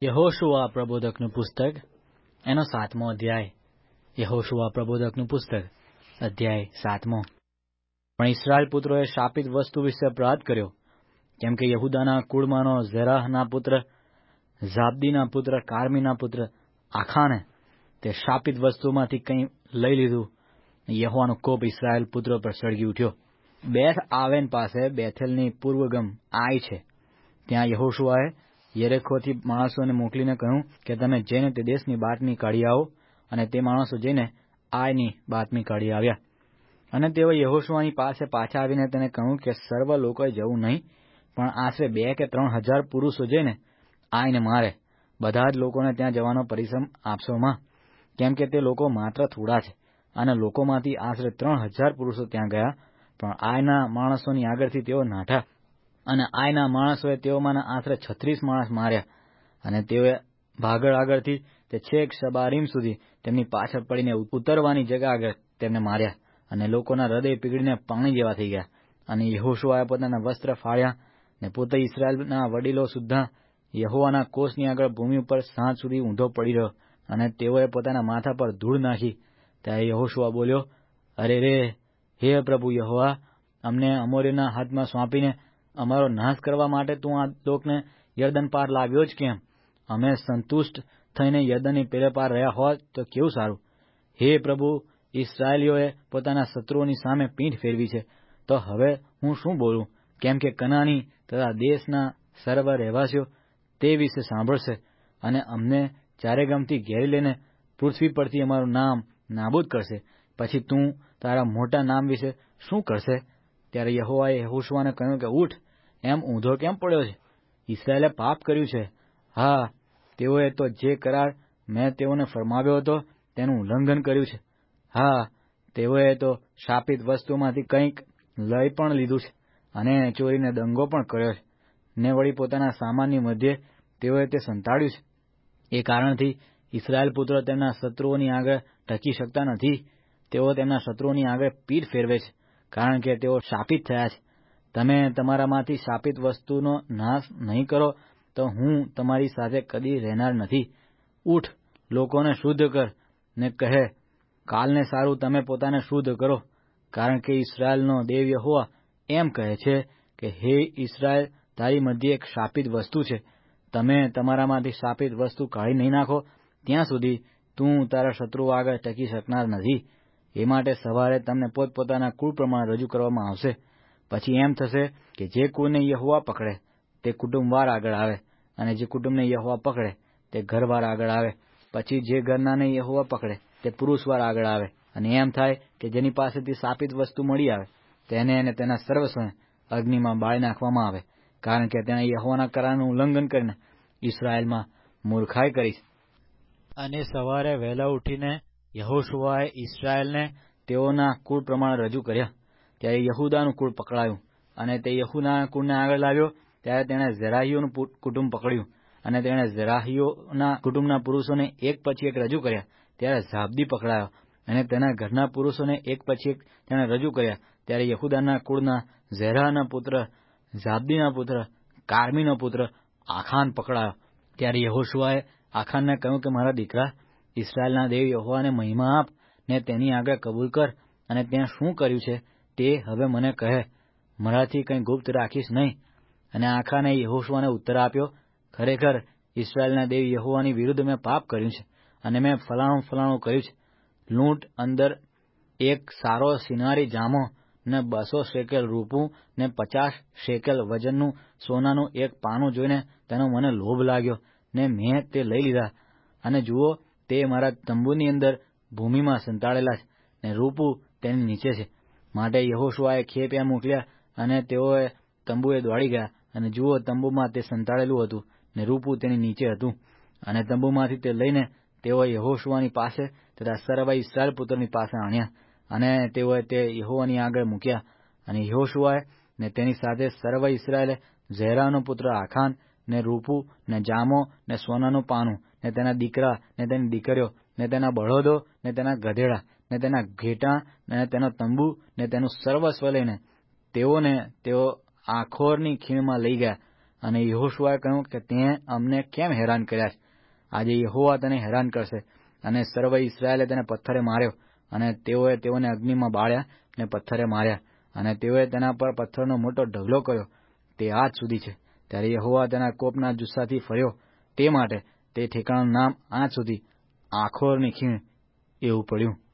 યહોશુઆ પ્રબોધકનું પુસ્તક એનો 7મો અધ્યાય. યહોશુઆ પ્રબોધકનું પુસ્તક અધ્યાય 7મો. પણ ઇસ્રાએલ પુત્રોએ શાપિત વસ્તુ વિશે અપરાધ કર્યો, કેમ કે યહૂદાના કુળમાંનો ઝેરાહના પુત્ર, ઝાબદીના પુત્ર, કાર્મીના પુત્ર આખાને તે શાપિત વસ્તુમાંથી કંઈ લઈ લીધું. યહોવાનો કોપ ઇસ્રાએલ પુત્રો પર સળગી ઉઠ્યો. બેથ આવેન પાસે બેથેલની પૂર્વગમ આય છે, ત્યાં યહોશુઆએ યરીખોથી માણસોને મોકલીને કહ્યું કે તમે જઈને તે દેશની બાતમી કાઢી આવો. અને તે માણસો જઈને આયની બાતમી કાઢી આવ્યા. અને તેઓ યહોશુઆની પાસે પાછા આવીને તેને કહ્યું કે સર્વ લોકોએ જવું નહીં, પણ આશરે 2 કે 3 હજાર પુરુષો જઈને આયને મારે. બધા જ લોકોને ત્યાં જવાનો પરિશ્રમ આપશો માં, કેમ કે તે લોકો માત્ર થોડા છે. અને લોકોમાંથી આશરે 3000 પુરુષો ત્યાં ગયા, પણ આયના માણસોની આગળથી તેઓ નાઠા. અને આયના માણસોએ તેઓમાંના આશરે 36 માણસ માર્યા. અને તેઓએ આગળથી તે છેક શબારીમ સુધી તેમની પાછળ પડીને ઉતરવાની જગ્યા આગળ તેમને માર્યા. અને લોકોના હૃદય પીગળીને પાણી જેવા થઈ ગયા. અને યહોશુઆએ પોતાના વસ્ત્ર ફાડ્યા, ને પોતે ઇસ્રાએલના વડીલો સુદ્ધા યહોવાના કોષની આગળ ભૂમિ ઉપર સાંજ સુધી ઊંધો પડી રહ્યો. અને તેઓએ પોતાના માથા પર ધૂળ નાખી. ત્યારે યહોશુઆ બોલ્યો, અરે રે, હે પ્રભુ યહોવા, અમને અમોરીઓના હાથમાં સોંપીને અમારો નાશ કરવા માટે તું આ લોકને યરદન પાર લાવ્યો જ કેમ? અમે સંતુષ્ટ થઈને યરદનની પેલે પાર રહ્યા હોત તો કેવું સારું. હે પ્રભુ, ઇસ્રાયેલીઓએ પોતાના શત્રુઓની સામે પીઠ ફેરવી છે, તો હવે હું શું બોલું? કેમ કે કનાની તથા દેશના સર્વ રહેવાસીઓ તે વિશે સાંભળશે, અને અમને ચારેગમથી ઘેરી લઈને પૃથ્વી પરથી અમારું નામ નાબૂદ કરશે. પછી તું તારા મોટા નામ વિશે શું કરશે? ત્યારે યહોવાએ યહોશુઆને કહ્યું કે ઉઠ, એમ ઊંધો કેમ પડ્યો છે? ઇસ્રાયેલે પાપ કર્યું છે. હા, તેઓએ તો જે કરાર મેં તેઓને ફરમાવ્યો હતો તેનું ઉલ્લંઘન કર્યું છે. હા, તેઓએ તો શાપિત વસ્તુમાંથી કંઈક લઈ પણ લીધું છે, અને ચોરીને દંગો પણ કર્યો છે, ને વળી પોતાના સામાનની મધ્યે તેઓએ તે સંતાડ્યું છે. એ કારણથી ઇસ્રાયેલ પુત્રો તેમના શત્રુઓની આગળ ટકી શકતા નથી. તેઓ તેમના શત્રુઓની આગળ પીઠ ફેરવે છે, કારણ કે તેઓ શાપિત થયા છે. તમે તમારામાંથી શાપિત વસ્તુનો નાશ નહીં કરો તો હું તમારી સાથે કદી રહેનાર નથી. ઉઠ, લોકોને શુદ્ધ કર, ને કહે, કાલને સારું તમે પોતાને શુદ્ધ કરો. કારણ કે ઇસ્રાયેલનો દેવ યહોવા એમ કહે છે કે હે ઇસ્રાયેલ, તારી મધ્યે એક શાપિત વસ્તુ છે. તમે તમારામાંથી શાપિત વસ્તુ કાઢી નહીં નાખો ત્યાં સુધી તું તારા શત્રુઓ આગળ ટકી શકનાર નથી. એ માટે સવારે તમને પોતપોતાના કુળ પ્રમાણે રજૂ કરવામાં આવશે. પછી એમ થશે કે જે કુળને યહોવા પકડે તે કુટુંબવાર આગળ આવે, અને જે કુટુંબને યહોવા પકડે તે ઘરવાર આગળ આવે. પછી જે ઘરનાને યહોવા પકડે તે પુરુષવાર આગળ આવે. અને એમ થાય કે જેની પાસેથી શાપિત વસ્તુ મળી આવે તેને અને તેના સર્વસ્વને અગ્નિમાં બાળી નાખવામાં આવે, કારણ કે તેણે યહોવાના કરારનું ઉલ્લંઘન કરીને ઇસ્રાયેલમાં મૂર્ખાઈ કરી. અને સવારે વહેલા ઉઠીને યહોશુઆએ ઇસ્રાયેલને તેઓના કુળ પ્રમાણે રજૂ કર્યા. ત્યારે યહૂદાનું કુળ પકડાયું, અને તે યહૂદાના કુળને આગળ લાવ્યો. ત્યારે તેણે ઝેરાહીઓનું કુટુંબ પકડ્યું, અને તેણે ઝેરાહીઓના કુટુંબના પુરુષોને એક પછી એક રજૂ કર્યા. ત્યારે ઝાબદી પકડાયો, અને તેના ઘરના પુરુષોને એક પછી એક તેણે રજૂ કર્યા. ત્યારે યહૂદાના કુળના ઝેરાહના પુત્ર, ઝાબદીના પુત્ર, કાર્મીનો પુત્ર આખાન પકડાયો. ત્યારે યહોશુઆએ આખાનને કહ્યું કે મારા દીકરા, ઇસ્રાયેલના દેવ યહોવાને મહિમા આપ, ને તેની આગળ કબૂલ કર, અને તેણે શું કર્યું છે તે હવે મને કહે. મારાથી કંઈ ગુપ્ત રાખીશ નહીં. અને આખાને યહોશુઆને ઉત્તર આપ્યો, ખરેખર ઇસ્રાયેલના દેવ યહોવાની વિરુદ્ધ મેં પાપ કર્યું છે, અને મેં ફલાણું કર્યું છે. લૂંટ અંદર એક સારો સિનારી જામો, ને 200 શેકેલ રૂપું, ને 50 શેકેલ વજનનું સોનાનું એક પાનું જોઈને તેનો મને લોભ લાગ્યો, ને મેં તે લઈ લીધા. અને જુઓ, તે મારા તંબુની અંદર ભૂમિમાં સંતાડેલા છે, ને રૂપું તેની નીચે છે. માટે યહોશુઆએ ખેપિયા મોકલ્યા, અને તેઓએ તંબુએ દોડી ગયા. અને જુઓ, તંબુમાં તે સંતાડેલું હતું, ને રૂપું તેની નીચે હતું. અને તંબુમાંથી તે લઈને તેઓ યહોશુઆની પાસે તથા સર્વ ઇસ્રાયેલ પુત્રોની પાસે આણ્યા, અને તેઓએ તે યહોવાની આગળ મૂક્યા. અને યહોશુઆએ ને તેની સાથે સર્વ ઇસ્રાયેલે ઝેરાનો પુત્ર આખાન, ને રૂપું, ને જામો, ને સોનાનું પાનું, ને તેના દીકરા, ને તેની દીકરીઓ, ને તેના બળદો, ને તેના ગધેડા, ને તેના ઘેટાં, ને તેનો તંબુ, ને તેનું સર્વસ્વ લઈને તેઓ આખોરની ખીણમાં લઈ ગયા. અને યહોશુઆએ કહ્યું કે તે અમને કેમ હેરાન કર્યા છે? આજે યહોવા તને હેરાન કરશે. અને સર્વ ઇસ્રાયેલે તેને પથ્થરે માર્યો, અને તેઓએ તેઓને અગ્નિમાં બાળ્યા ને પથ્થરે માર્યા, અને તેઓએ તેના પર પથ્થરનો મોટો ઢગલો કર્યો, તે આજ સુધી છે. ત્યારે યહોવા તેના કોપના જુસ્સાથી ફર્યો, તે માટે તે ઠેકાણાનું નામ આજ સુધી આખોરની ખીણ એવું પડ્યું.